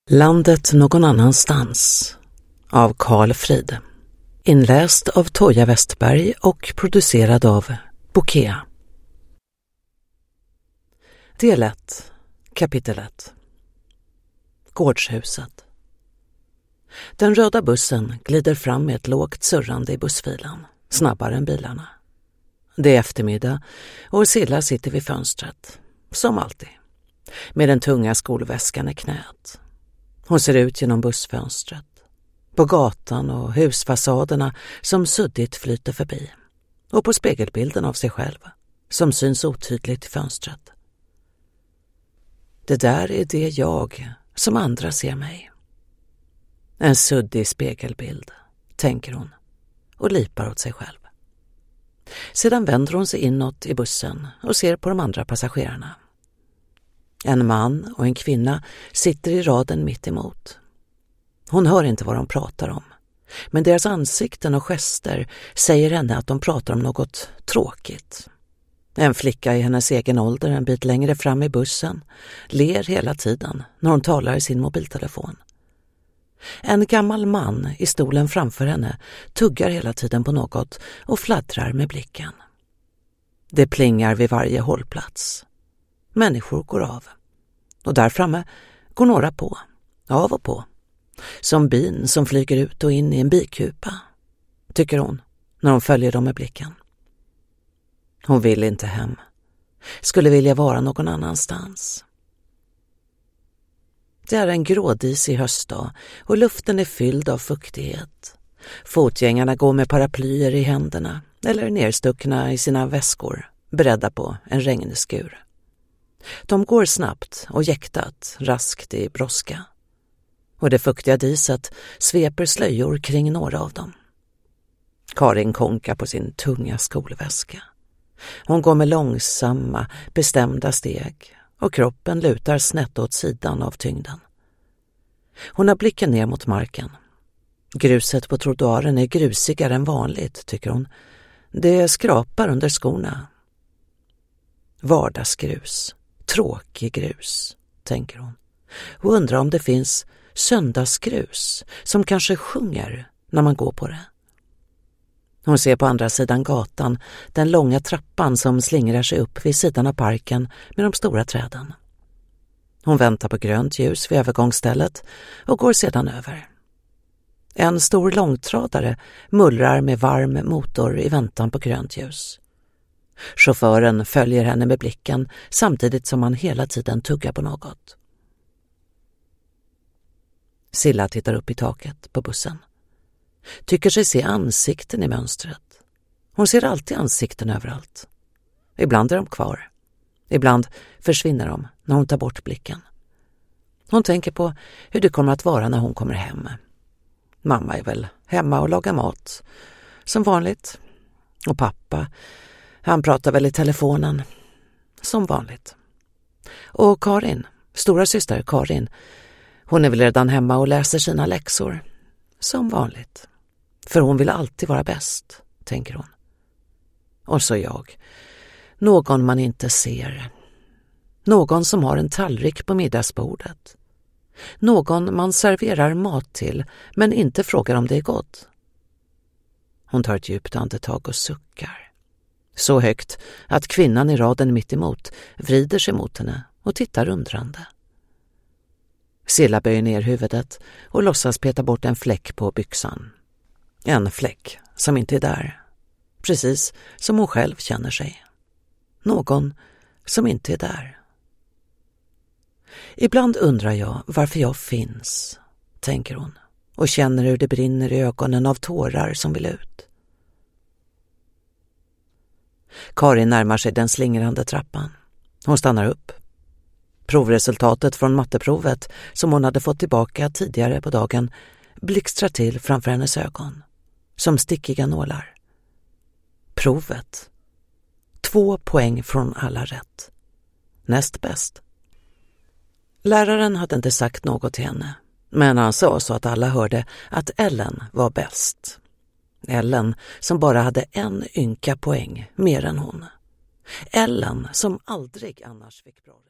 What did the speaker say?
Landet någon annanstans av Carl Frid. Inläst av Toja Westberg och producerad av Bokea. Del 1, kapitel 1. Gårdshuset. Den röda bussen glider fram med ett lågt surrande i bussfilen, snabbare än bilarna. Det är eftermiddag och Silla sitter vid fönstret, som alltid, med den tunga skolväskan i knät. Hon ser ut genom bussfönstret, på gatan och husfasaderna som suddigt flyter förbi, och på spegelbilden av sig själv, som syns otydligt i fönstret. Det där är det jag som andra ser mig. En suddig spegelbild, tänker hon, och lipar åt sig själv. Sedan vänder hon sig inåt i bussen och ser på de andra passagerarna. En man och en kvinna sitter i raden mitt emot. Hon hör inte vad de pratar om, men deras ansikten och gester säger henne att de pratar om något tråkigt. En flicka i hennes egen ålder en bit längre fram i bussen ler hela tiden när hon talar i sin mobiltelefon. En gammal man i stolen framför henne tuggar hela tiden på något och fladdrar med blicken. Det plingar vid varje hållplats. Människor går av. Och där framme går några på, av och på. Som bin som flyger ut och in i en bikupa, tycker hon när hon följer dem med blicken. Hon vill inte hem. Skulle vilja vara någon annanstans. Det är en grådisig höstdag och luften är fylld av fuktighet. Fotgängarna går med paraplyer i händerna eller nerstuckna i sina väskor, beredda på en regnskur. De går snabbt och jäktat, raskt i brådska. Och det fuktiga diset sveper slöjor kring några av dem. Karin konkar på sin tunga skolväska. Hon går med långsamma, bestämda steg och kroppen lutar snett åt sidan av tyngden. Hon har blicken ner mot marken. Gruset på trottoaren är grusigare än vanligt, tycker hon. Det skrapar under skorna. Vardagsgrus, tråkig grus, tänker hon. Och undrar om det finns söndagsgrus som kanske sjunger när man går på det. Hon ser på andra sidan gatan den långa trappan som slingrar sig upp vid sidan av parken med de stora träden. Hon väntar på grönt ljus vid övergångsstället och går sedan över. En stor långtradare mullrar med varm motor i väntan på grönt ljus. Chauffören följer henne med blicken samtidigt som han hela tiden tuggar på något. Silla tittar upp i taket på bussen. Tycker sig se ansikten i mönstret. Hon ser alltid ansikten överallt. Ibland är de kvar. Ibland försvinner de när hon tar bort blicken. Hon tänker på hur det kommer att vara när hon kommer hem. Mamma är väl hemma och lagar mat, som vanligt. Och pappa, han pratar väl i telefonen, som vanligt. Och Karin, stora syster Karin, hon är väl redan hemma och läser sina läxor, som vanligt. För hon vill alltid vara bäst, tänker hon. Och så jag. Någon man inte ser. Någon som har en tallrik på middagsbordet. Någon man serverar mat till men inte frågar om det är gott. Hon tar ett djupt andetag och suckar. Så högt att kvinnan i raden mitt emot vrider sig mot henne och tittar undrande. Silla böjer ner huvudet och låtsas peta bort en fläck på byxan. En fläck som inte är där. Precis som hon själv känner sig. Någon som inte är där. Ibland undrar jag varför jag finns, tänker hon. Och känner hur det brinner i ögonen av tårar som vill ut. Karin närmar sig den slingrande trappan. Hon stannar upp. Provresultatet från matteprovet som hon hade fått tillbaka tidigare på dagen blixtrar till framför hennes ögon. Som stickiga nålar. Provet. 2 poäng från alla rätt. Näst bäst. Läraren hade inte sagt något till henne. Men han sa så att alla hörde att Ellen var bäst. Ellen som bara hade en ynka poäng mer än hon. Ellen som aldrig annars fick bra.